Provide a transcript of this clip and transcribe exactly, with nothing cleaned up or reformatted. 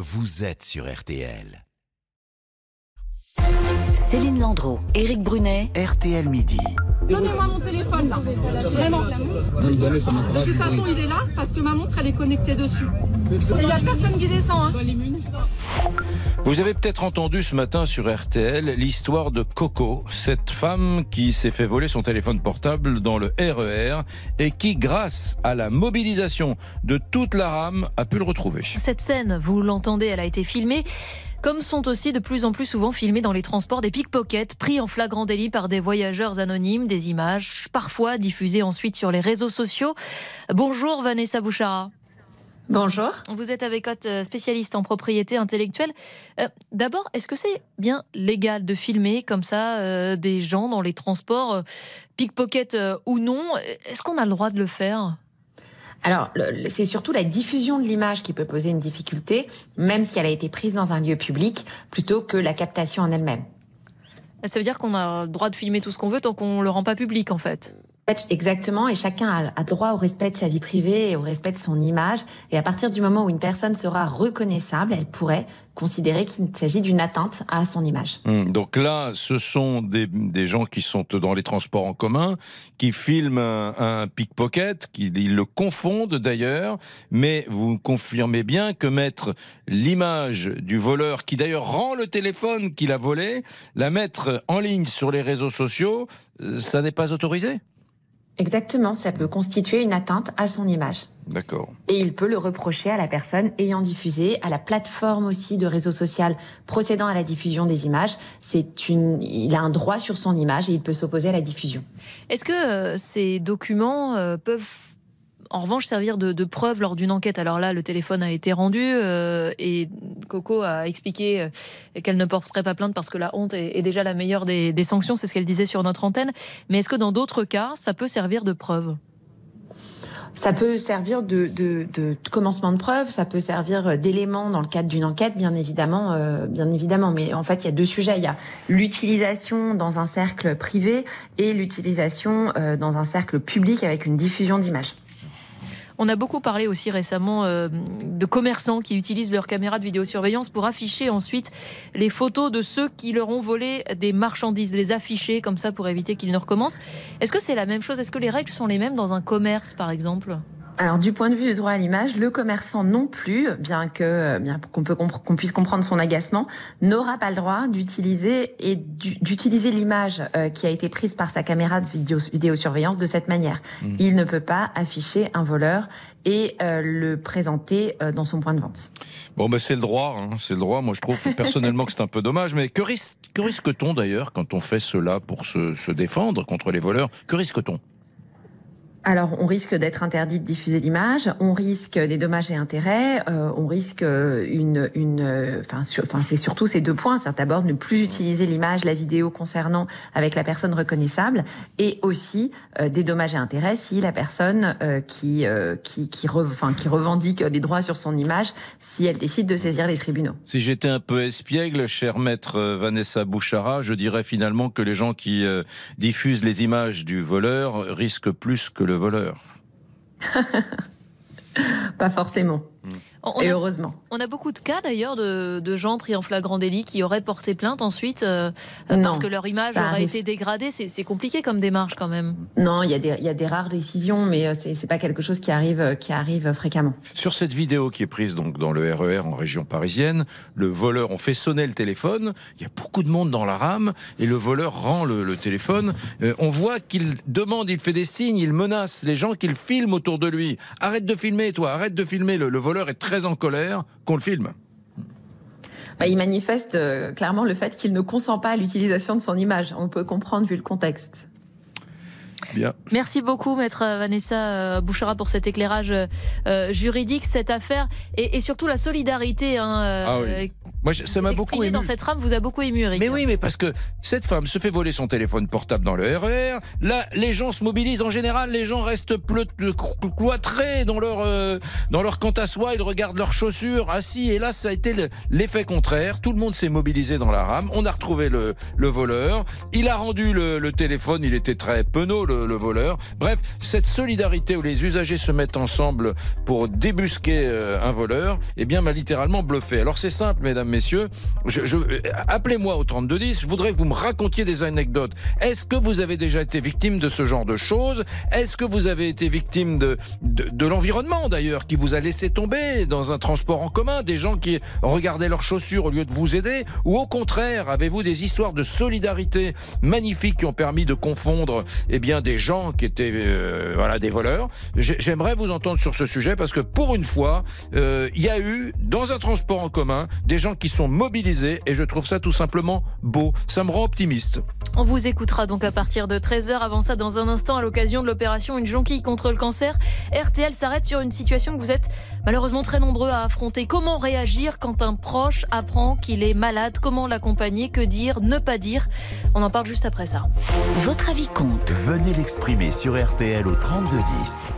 vous êtes sur R T L. Céline Landreau, Éric Brunet, R T L Midi. Donnez-moi mon téléphone là, vraiment. De toute façon il est là parce que ma montre elle est connectée dessus. Et il n'y a personne qui descend. Hein. Vous avez peut-être entendu ce matin sur R T L l'histoire de Coco, cette femme qui s'est fait voler son téléphone portable dans le R E R et qui, grâce à la mobilisation de toute la rame, a pu le retrouver. Cette scène, vous l'entendez, elle a été filmée. Comme sont aussi de plus en plus souvent filmés dans les transports des pickpockets pris en flagrant délit par des voyageurs anonymes, des images parfois diffusées ensuite sur les réseaux sociaux. Bonjour Vanessa Bouchara. Bonjour. Vous êtes avocate spécialiste en propriété intellectuelle. Euh, d'abord, est-ce que c'est bien légal de filmer comme ça euh, des gens dans les transports, euh, pickpocket euh, ou non? Est-ce qu'on a le droit de le faire ? Alors, le, c'est surtout la diffusion de l'image qui peut poser une difficulté, même si elle a été prise dans un lieu public, plutôt que la captation en elle-même. Ça veut dire qu'on a le droit de filmer tout ce qu'on veut tant qu'on ne le rend pas public, en fait. Exactement, et chacun a, a droit au respect de sa vie privée et au respect de son image. Et à partir du moment où une personne sera reconnaissable, elle pourrait considérer qu'il s'agit d'une atteinte à son image. Mmh, donc là, ce sont des, des gens qui sont dans les transports en commun, qui filment un, un pickpocket, qui ils le confondent d'ailleurs, mais vous confirmez bien que mettre l'image du voleur, qui d'ailleurs rend le téléphone qu'il a volé, la mettre en ligne sur les réseaux sociaux, ça n'est pas autorisé ? Exactement, ça peut constituer une atteinte à son image. D'accord. Et il peut le reprocher à la personne ayant diffusé, à la plateforme aussi de réseau social procédant à la diffusion des images. C'est une, il a un droit sur son image et il peut s'opposer à la diffusion. Est-ce que euh, ces documents euh, peuvent en revanche servir de, de preuve lors d'une enquête? Alors là, le téléphone a été rendu euh, et Coco a expliqué euh, qu'elle ne porterait pas plainte parce que la honte est, est déjà la meilleure des, des sanctions, c'est ce qu'elle disait sur notre antenne. Mais est-ce que dans d'autres cas, ça peut servir de preuve? Ça peut servir de, de, de commencement de preuve, ça peut servir d'élément dans le cadre d'une enquête, bien évidemment, euh, bien évidemment. Mais en fait, il y a deux sujets. Il y a l'utilisation dans un cercle privé et l'utilisation euh, dans un cercle public avec une diffusion d'images. On a beaucoup parlé aussi récemment euh, de commerçants qui utilisent leurs caméras de vidéosurveillance pour afficher ensuite les photos de ceux qui leur ont volé des marchandises, les afficher comme ça pour éviter qu'ils ne recommencent. Est-ce que c'est la même chose? Est-ce que les règles sont les mêmes dans un commerce, par exemple ? Alors, du point de vue du droit à l'image, le commerçant non plus, bien que, bien qu'on peut qu'on puisse comprendre son agacement, n'aura pas le droit d'utiliser et d'utiliser l'image euh, qui a été prise par sa caméra de vidéo, vidéosurveillance de cette manière. Mmh. Il ne peut pas afficher un voleur et euh, le présenter euh, dans son point de vente. Bon, ben c'est le droit, hein, c'est le droit. Moi, je trouve personnellement que c'est un peu dommage, mais que risque, que risque-t-on d'ailleurs quand on fait cela pour se, se défendre contre les voleurs? Que risque-t-on? Alors, on risque d'être interdit de diffuser l'image, on risque des dommages et intérêts, euh, on risque une, une, enfin, sur, enfin, c'est surtout ces deux points. C'est d'abord ne plus utiliser l'image, la vidéo concernant avec la personne reconnaissable, et aussi euh, des dommages et intérêts si la personne euh, qui, euh, qui, qui, re, enfin, qui revendique des droits sur son image, si elle décide de saisir les tribunaux. Si j'étais un peu espiègle, chère maître Vanessa Bouchara, je dirais finalement que les gens qui euh, diffusent les images du voleur risquent plus que le le voleur. Pas forcément. On Et a, heureusement. On a beaucoup de cas d'ailleurs de, de gens pris en flagrant délit qui auraient porté plainte ensuite euh, parce que leur image aurait arrive. été dégradée. C'est, c'est compliqué comme démarche quand même. Non, il y a des, il y a des rares décisions, mais c'est, c'est pas quelque chose qui arrive, qui arrive fréquemment. Sur cette vidéo qui est prise donc dans le R E R en région parisienne, le voleur, on fait sonner le téléphone, il y a beaucoup de monde dans la rame et le voleur rend le, le téléphone. Euh, on voit qu'il demande, il fait des signes, il menace les gens qu'il filme autour de lui. Arrête de filmer, toi, arrête de filmer. Le, le voleur est très en colère qu'on le filme. Bah, il manifeste euh, clairement le fait qu'il ne consent pas à l'utilisation de son image. On peut comprendre vu le contexte. Bien. Merci beaucoup, maître Vanessa Bouchara, pour cet éclairage euh, juridique, cette affaire et, et surtout la solidarité hein, euh, ah oui. Moi, ça m'a beaucoup ému. Dans cette trame vous a beaucoup ému, Eric. Mais oui, mais parce que cette femme se fait voler son téléphone portable dans le R E R. Là, les gens se mobilisent. En général, les gens restent pleu- cloîtrés dans leur, euh, dans leur quant à soi. Ils regardent leurs chaussures, assis. Et là, ça a été le, l'effet contraire. Tout le monde s'est mobilisé dans la rame. On a retrouvé le, le voleur. Il a rendu le, le téléphone. Il était très penaud, le, le voleur. Bref, cette solidarité où les usagers se mettent ensemble pour débusquer euh, un voleur, eh bien, m'a littéralement bluffé. Alors, c'est simple, mesdames, messieurs. Je, je, appelez-moi au trente-deux dix. Je voudrais que vous me racontiez des anecdotes. Est-ce que vous avez déjà été victime de ce genre de choses? Est-ce que vous avez été victime de, de, de l'environnement, d'ailleurs, qui vous a laissé tomber dans un transport en commun, des gens qui regardaient leurs chaussures au lieu de vous aider? Ou au contraire, avez-vous des histoires de solidarité magnifiques qui ont permis de confondre eh bien, des gens qui étaient euh, voilà, des voleurs? J'aimerais vous entendre sur ce sujet parce que pour une fois, il euh, y a eu, dans un transport en commun, des gens qui sont mobilisés et je trouve ça tout simplement beau. Ça me rend optimiste. On vous écoutera donc à partir de treize heures. Avant ça, dans un instant, à l'occasion de l'opération Une jonquille contre le cancer, R T L s'arrête sur une situation que vous êtes malheureusement très nombreux à affronter. Comment réagir quand un proche apprend qu'il est malade? Comment l'accompagner? Que dire? Ne pas dire? On en parle juste après ça. Votre avis compte. Venez l'exprimer sur R T L au trente-deux dix.